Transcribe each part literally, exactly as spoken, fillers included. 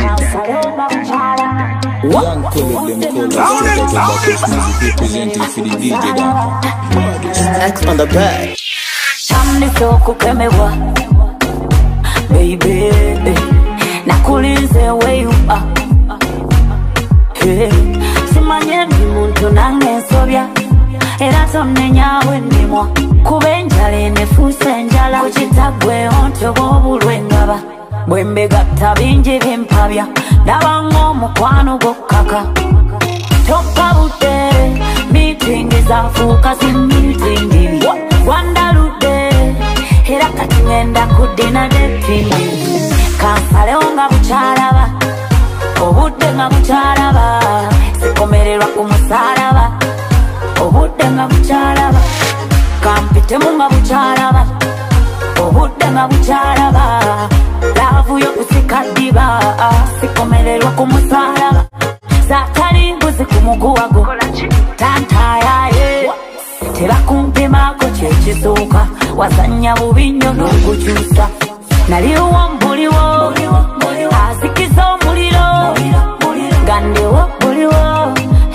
Young Color, them colors, straight out of Buckets Music, representing for the D J Dan. X on the back. Shamni soko kemewa, baby. Nakulize where you are. Hey, simanye ni muntu nange sobya. Era tonne nyawe ndimwa. Kubenjale nefuse njala. Kuchitagwe onto bobulwe ngaba. Bwembe gatta bingi bimpabya. Nabango mukwano gokaka. Topa bute, meeting is a focus in meeting. Wandalude, hera katungenda kudina depindi. Kansale onga bucharaba, obude nga bucharaba. Sikomererwa kumusaraba, obude nga bucharaba. Kampite munga bucharaba, obude nga bucharaba. Lavu yo kusikadiba, sikomererwa kumusaraba. Zakari mbuzi kumuguwago, tantaya ye. Teba kumpima ko chechisoka, wasanya bubinyo n'okukyusa. Naliwo mbuliwo, azikiza omuliro, gandewo buliwo.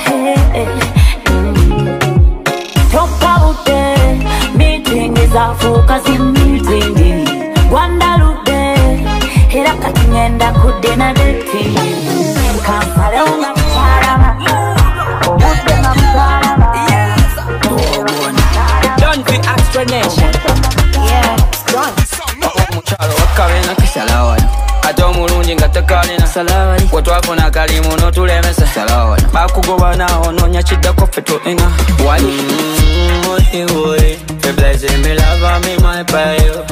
Topa bute, meeting ezafuuka zi meeting. Wandalude, era kati ngenda kudina deti. Kampala unga bucharaba, obude nga bucharaba. Done for explanation. Yeah, done. Muchalo wakabena kisalawana. Ato mulungi nga tekalina salawani. Wetwafuna kalimu n'otulemesa salawani. Bakugoba nawo nonya kiddako ffe tulina wali. Mmm, oyi oyi. Fe blessing me love me my payo.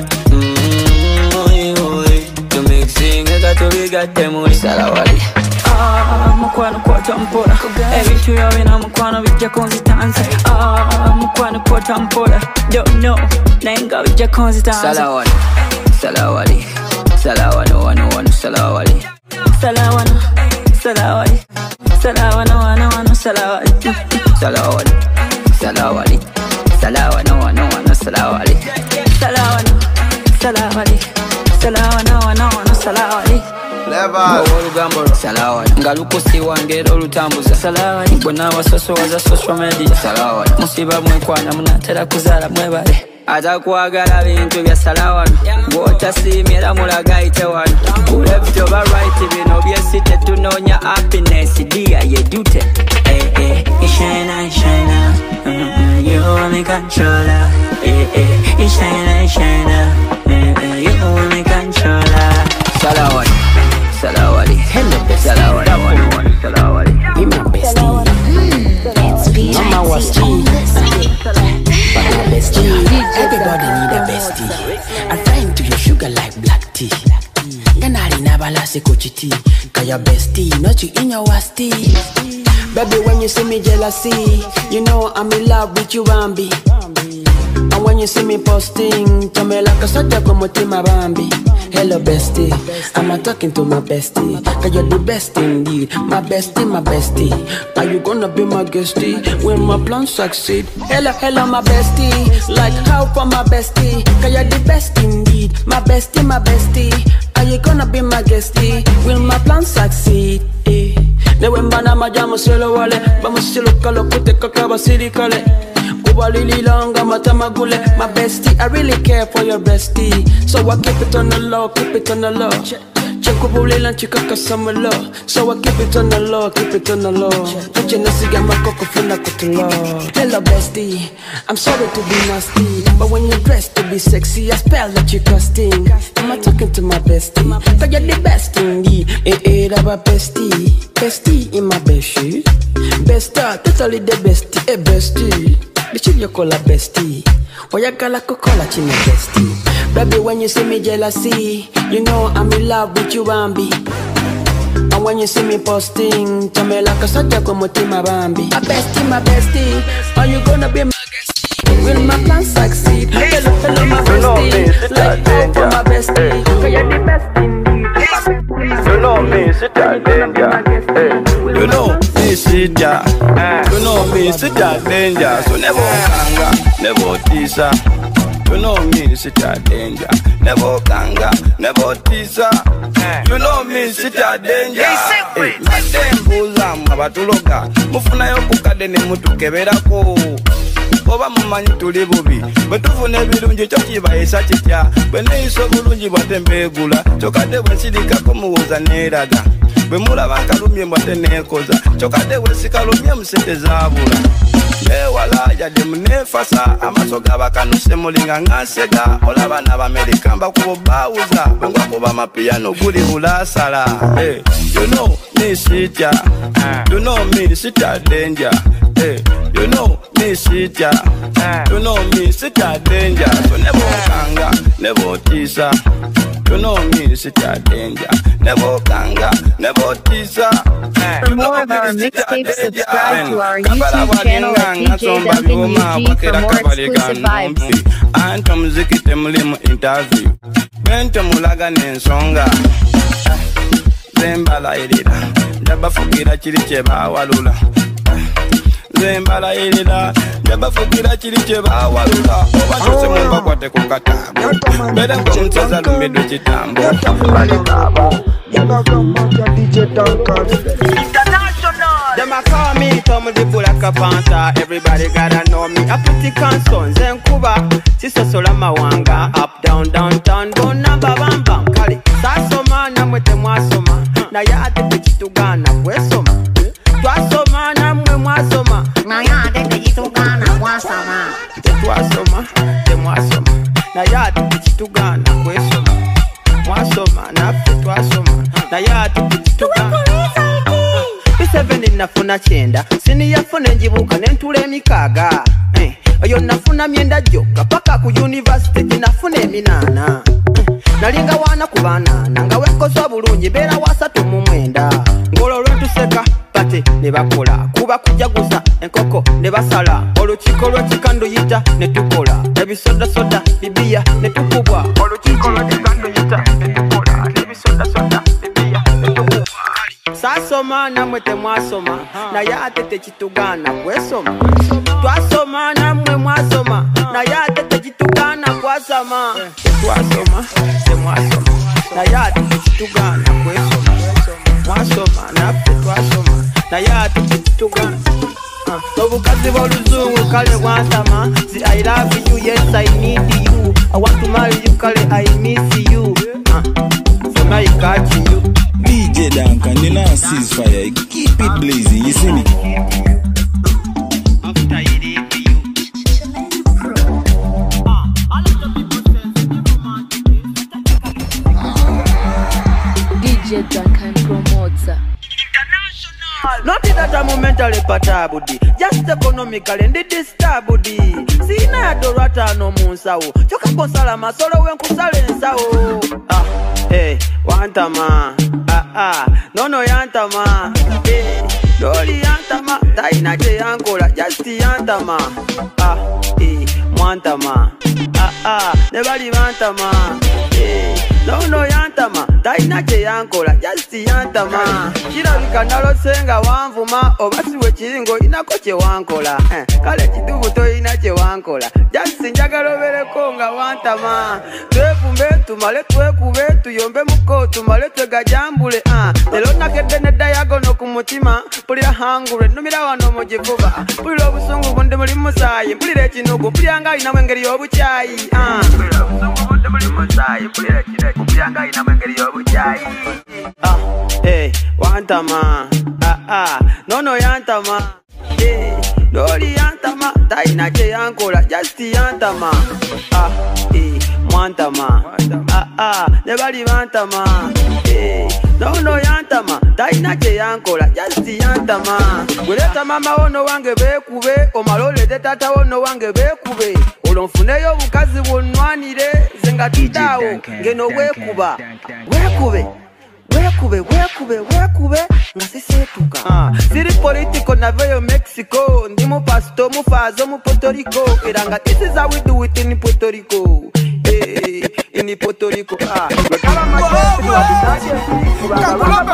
Mmm, oyi oyi. To mixing eka tubigatte muli salawani. Ah, mukwano kwata mpora. Ebintu byabina mukwano bijja konzitanza. Ah, mukwano kwata mpora. Don't know, nenga bijja konzitanza. Salawani, salawani, salawani, wano wano salawani. Salawani, salawani, salawani, wano wano salawani. Salawani, salawani, salawani, wano wano salawani. Salawani, salawani, salawani, wano wano salawani. Level Olugambo salawani. Ngalukusi wangero lutambuza salawani. Mbona wasoso waza social media salawani. Musiba mwekwana munatera kuzala mwebale. Atakwagala bintu bya salawani. Gwota simira mulaga itewani. Kulebito ba right bino byesite tunonya happiness dia yedute. Eh eh ishena ishena. You only controller. Eh eh ishena ishena. Eh eh you only controller. Salawani. Salawali, hello, Salawali, Salawali, be my bestie. It's B I Mama was T on this beat. but my bestie. Everybody need a bestie. I'm trying to your sugar like black tea. Ganari na balase kochiti. Kaya bestie, not you in your wasti. Baby, when you see me jealousy, you know I'm in love with you, Bambi. And when you see me posting, tell me like a soldier como Tima Bambi. Hello bestie, I'm a talking to my bestie. Cause you're the best indeed, my bestie, my bestie. Are you gonna be my guestie when my plans succeed? Hello, hello my bestie, like how for my bestie. Cause you're the best indeed, my bestie, my bestie. Are you gonna be my guestie when my plans succeed? Eh. Ne wembana majamu selo wale, vamos silo kalo kute kakaba siri kale. Lily longa matamagule. My bestie, I really care for your bestie. So I keep it on the low, keep it on the low. Chekubuli lan chika kasama low. So I keep it on the low, keep it on the low. Touching the cigar, my coco funa kutulo. Hello bestie, I'm sorry to be nasty, but when you dress to be sexy, I spell that you casting. Am I talking to my bestie? Cause you're the best indeed. Eh eh, that my bestie, bestie in my best shoes. Best star, totally the bestie, eh bestie. Bichi you call a bestie. Oyagala kokola china bestie. Baby, when you see me jealousy, you know I'm in love with you, Bambi. And when you see me posting, tell me like a soldier como Tima Bambi. My bestie, my bestie, are you gonna be my bestie? Will my plan succeed? Hello, hello, my bestie. Like how for my bestie. Cause you're the best indeed. You know me, sit down, danger. You know me, sit down. You know me, me, sit a danger. So never kanga, never tisa. You know me, sit a danger. Never kanga, never tisa. You know me, sit a danger. Hey, matembuza mabatuloga. Mufuna yokukade ne mutu keberako. Oba mumanyi tuli bubi bwetufuna ebirungi kyo kibayisa kitya bwe neeyisa obulungi bwate mbeegula kyokadde bwe nsirikako muwuuza neeraga bwe mulaba nkalumye mbwate neekoza kyokadde bwe sikalumye musente zaabula beewala yadde muneefasa amaaso gabakanuse mulinga ngansega olaba n'abamerika mbakubo baawuza bwengwakuba amapiyano guli bulaasala. Hey, you know me sitya, you know me sitya danger. Hey, you know me sitya, you know me sitya danger. So never kanga, never tisa. You know me sitya danger. Never kanga, never tisa. For more of our mixtapes, subscribe to our YouTube channel at D J Duncan U G for more exclusive vibes. Anto muziki temulimu interview bento mulaga n'ensonga zembalayirira njabafugira kiri kye baawalula zembalayirira njabafugira kiri kye baawalula oba kyose mubakwate ku kataago mbere ng'omuseza lumiddwe kitambo Them a call me Tom the Black Panther. Everybody gotta know me. I put the consons and Cuba. Sister Solama Wanga. Up, down, downtown. Don't number bam bam. Kali. Sasoma na mwete mwasoma. Na ya ate pechitu gana wesoma. Twasoma na mwe mwasoma. Na ya ate pechitu gana mwasoma. Twasoma, te mwasoma. Na ya ate pechitu gana wesoma. Mwasoma na fe twasoma. Na ya ate pechitu gana. Seven nafuna chenda sini yafuna njibuka nentula emikaaga eh, oyo nafuna myenda jokka paka ku university nafuna eminana eh, nalinga wana ku banana nga wekosa bulungi beera wasatu mu mwenda ngolo lwentuseka pate ne bakola kuba kujaguza enkoko ne basala olukiko lwekikanduyita ne tukola ebisodasoda bibiya ne tukubwa olukiko lwekikanduyita ne tukola ebisodasoda bibiya ne tukubwa. Sasoma na mwete mwasoma na ya ate techitugana kwesoma. Twasoma na mwe mwasoma na ya ate techitugana kwasama. Twasoma, te mwasoma na ya ate techitugana kwesoma. Mwasoma na fe twasoma na ya ate techitugana. Obukazi bw'oluzungu kale bwansama. See I love you, yes I need you. I want to marry you, kale I miss you. uh, So now I got you. D J Duncan, the not ceasefire, keep it blazing, you see me? D J Duncan promoter. Not that I'm mentally patabudi, just economically and disturbedi. Sina dorata no munsao. Choka konsala masolo wen kusale nsao. Ah, hey, wantama. Ah ah, no no yantama. Hey, doli yantama. Taina je yankola, just yantama. Ah, hey, wantama. Ah ah, nebali wantama. Hey, no no yantama. Taina je yankola, just yantama. Kila vikandalo senga wanvuma obasiwe kiringo inako kye wankola eh, kale kidubu toyina kye wankola just njagala obereko nga wantama twevumbe tumale twekube tuyombe muko tumale twegajambule ah, lero nakedde ne dayagono ku mutima mpulira hangulwe nnumira wano mu givuba mpulira obusungu bunde muli musaayi mpulira ekinugu mpulira nga alinamu engeri y'obukyayi ah, mpulira obusungu bunde muli musaayi mpulira ekinugu mpulira nga alinamu engeri y'obukyayi ah, hey, wantama ah ah, no no yantama, yeah, doli yantama, taina je yankola, just yantama, ah, eh, mwantama, ah ah, nebali wantama, eh, no no yantama, taina je yankola, just yantama. Gweleta mama ono wange bekube, omalole de tata ono wange bekube, olonfuneyo bukazi bunwanire, zenga titawo, ngeno wekuba, wekube. Wekube, wekube, wekube, nga sisetuka ah, siri politiko na veyo Mexico. Ndimu pasto, mufazo, mu Puerto Rico. Iranga, this is how we do it in Puerto Rico. Hey, in Puerto Rico ah. Kakula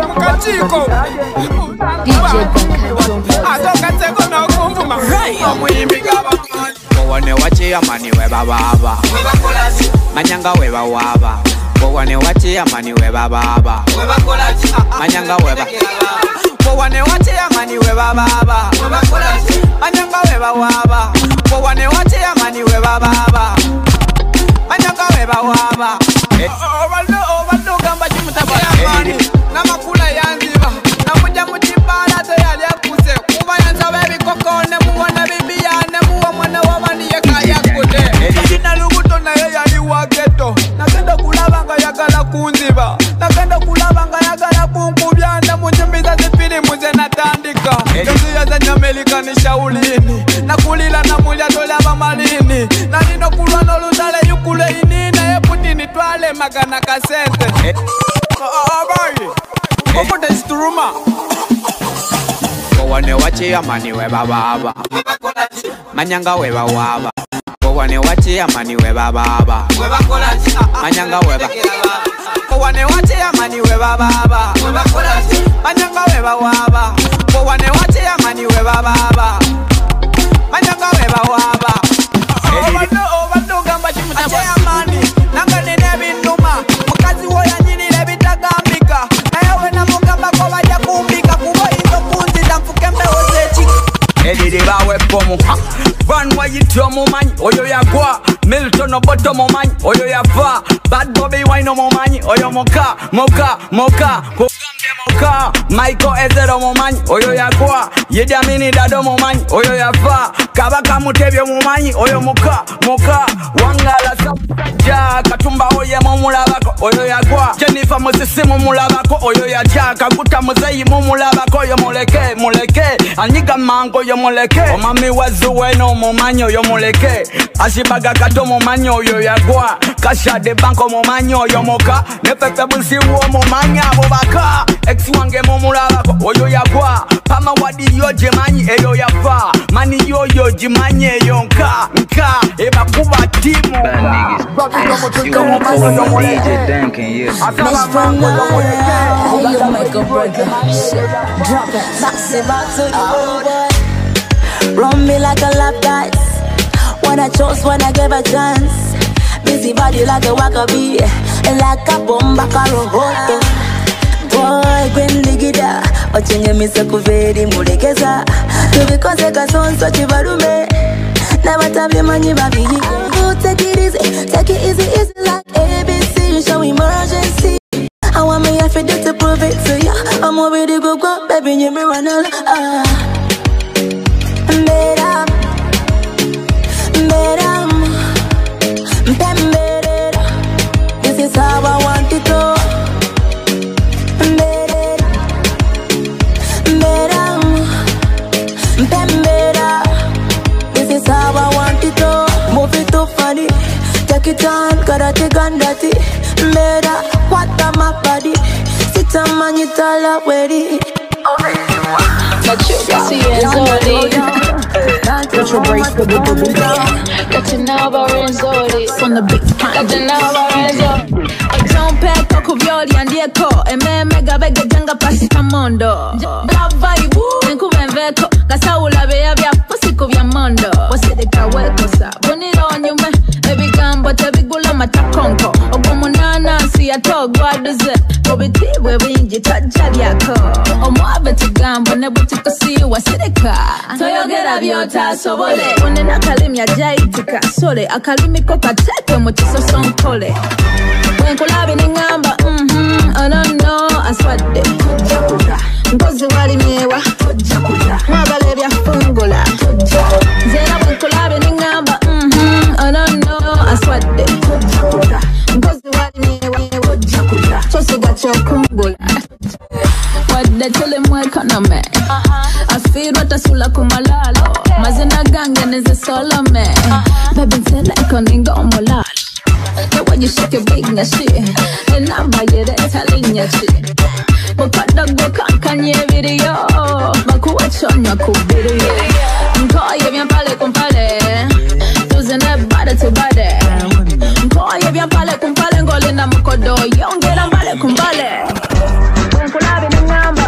Chico. D J Atokateko na kumvuma. Omuyimbi gaba. Kowane wachi amani we baba. Manyanga we baba. Kowane wachi amani we baba. Manyanga we baba. Kowane wachi amani we baba. Manyanga we baba. Kowane wachi amani we baba. Manyanga we baba. Overdo overdo gamba chimutabaya amani. Namakula yanziba. Namuja mutibala to yali akuse. Kuba yanza baby kokone muwana bibi yane muwa mwana wa mani yakaya kude. Nina luguto na yo yali wageto. Nakenda kulabanga yagala kunziba. Nakenda kulabanga yagala kunkubyanda munjimbiza zipili muze natandika. Yoziya za nyamelika ni shaulini. Nakulila na mulya dola bamalini. Nanino kulwa nolutale yukule inina. Eputini twale magana kasente. Oh boy. Opo is turuma. Kowane wachi amani we baba. Manyanga we baba. Kowane wachi amani we baba. Manyanga we baba. Kowane wachi amani we baba. Manyanga we baba. Kowane wachi amani we baba. Manyanga we baba. Overdo overdo gamba chimutabaya amani. Nanga nene binduma. Mukazi wo yanyini lebitagambika. Nayawe na mugamba kwa wajja kumbika. Kubo izo kunzi za mfukembe ozechi. Edidi bawe pomu. Van wa yityo mumanyi. Oyo ya kwa Milton oboto mumanyi. Oyo ya va Bad Bobby wine mumanyi. Oyo moka Moka Moka Kugambe moka Michael Ezero mumanyi. Oyo ya kwa Yedi Amini dado mumanyi. Oyo ya va Kabaka Mutebyo mumanyi. Oyo moka Moka Wangala Saja Katumba oye mumulabako. Oyo ya kwa Jennifer Musisi mumulabako. Oyo ya cha Kakuta Muzeyi mumulabako. Oyo muleke muleke Anyiga mango yo muleke. Omami wazuwe no mumanyi. Oyo muleke Ashibaga kato mumanyi. Oyo ya kwa Kasha de banko mumanyi. Oyo moka Nefefe busi uo mumanyi abubaka. Ex wange mumulabako. Oyo ya kwa Pama wadi yo jemanyi. Eyo ya fa Mani yo yo jimanyi. Eyo nka Nka Eba kuba timu You wanna call him D J Duncan, yes. Hey, you make a breaker. Drop it. Taxi back to the boy. Run me like a lap dance. When I chose, when I gave a chance. Busy body like a wakabi. Like a bomba karohoto. Boy, when ligida. Ochenye misa kuveri mulekeza. Tubikose kasonso chibarume. Never tell me money, baby. Take it easy, take it easy, easy like A B C. Show emergency. I want me if you do to prove it to you. I'm already go go, baby, you me run all. Ah, Madam, Madam, Madam. This is how I want it to. Madam, Madam, Madam. This is how I want it to. Move it to funny. Take it on, karate gandati. Mera, what am I body? Sit a man, you tell her where it. But you can see it's Zodi. Get your brace for the booty. Get your now about Renzodi. On the big time. Get your now about Renzodi. John Peck, Cocovioli, and Diego. E me mega vega janga pasi kamondo. Baba ibu, nkume veko. Kasaula vea vya pusiko vya mondo. Wasidika weko sa. Boniro nyume. Baby gambo te bigula matakonko. Ogomunana si atogwa duze. Obitibwe winji tajali yako. Omwabe tigambo nebutika si wasidika. Toyogera byota sobole. Onena kalimi ya jaitika sole. Akalimi koka teke mutiso sonkole. Wenkulabi ningamba, mhm, oh no no, aswade. Ngozi wali miewa, mwabale bya fungula. Zera wenkulabi ningamba, mhm, oh no no, aswade. Ngozi wali miewa, chose gacho kungula. Wadde tele mweka na me. Afiru atasula kumalalo. Mazina gange neze solo me. Baby tele ikoningo omolalo. When you shake your big na shit, and I'm by your telling your shit. But the go can you video? Bakuach on your cool video. Call you your pale compale. Using a body to body. Call you your pale compale. Golden Amokodo. Young get a pale compale. When collabing in number.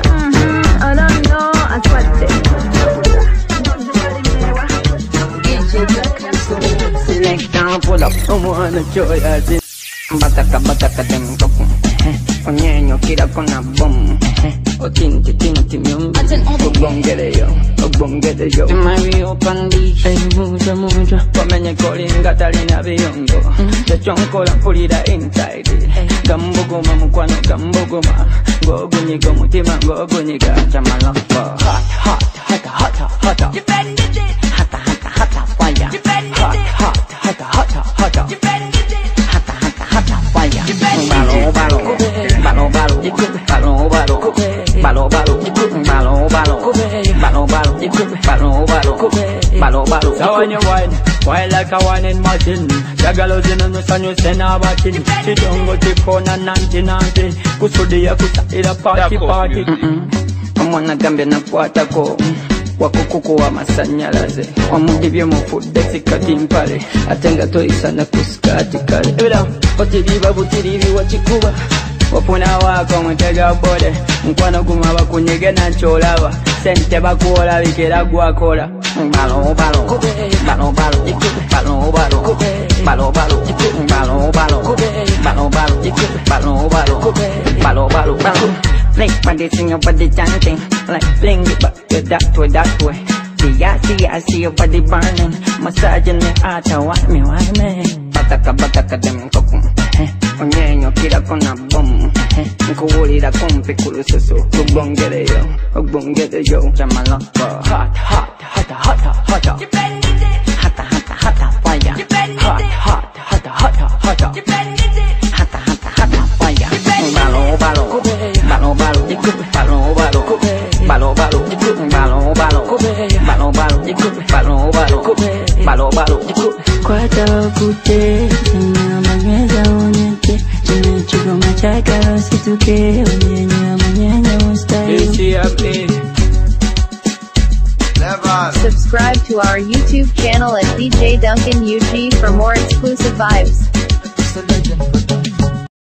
wanna pull up, I wanna show ya zin. Bataka bataka dem kokum. Onyenyo kira kona bom. O tinti tinti myumbi. Ogbongere yo, ogbongere yo. Mari open beach, muja muja. Wamenye kolinga talina biyongo. Chachonkola pulira inside. Gambogoma mukwano gambogoma. Ngogunyiga mutima ngogunyiga chamalapa. Hot hot hot hot hot hot. You bend it. Hot hot hot fire. You bend it. Hot hot hot hot hot. You bend it. Hot hot hot fire. Balo balo balo balo balo balo balo balo balo balo balo balo balo balo balo balo. So when you wine, wine like a wine in machine. Jagalos in the sun, you send a batting. She don't go to phone and nanti nanti. Kusudi ya kusaira party party. Omwana gambia na kwatako. Wakukuku wa masanyalaze. Wamudibye mufudde sikati mpale. Atenga toisa na kuskati kale. Ebida, otiriba butiribi wachikuba. Wapuna wako mutega bode. Mkwano guma bakunyege na cholaba. Sente bakuola bikera gwakola. Balo balo balo balo balo balo balo balo balo balo balo balo balo balo balo balo. Like body sing your body chanting, like fling it back to that way, that way. See I see I see your body burning, massaging me out, want me, want me. Bataka bataka dem kokum, onyenyo kira kona bom, nkuwulira kumpi kulususu, ogbongere yo, ogbongere yo, chamalapa. Hot hot hot hot hot hot. You bend it. Hot hot hot fire. You bend it. Hot hot hot hot hot. You bend it. Hot hot hot fire. Balo balo. Balo balo, balo balo, balo balo, balo balo, balo balo, balo balo, balo balo. Kwata kute, manyeza onyeke, chuma chaka situke, onyenya manyenya ustayi. Subscribe to our YouTube channel at D J Duncan U G for more exclusive vibes.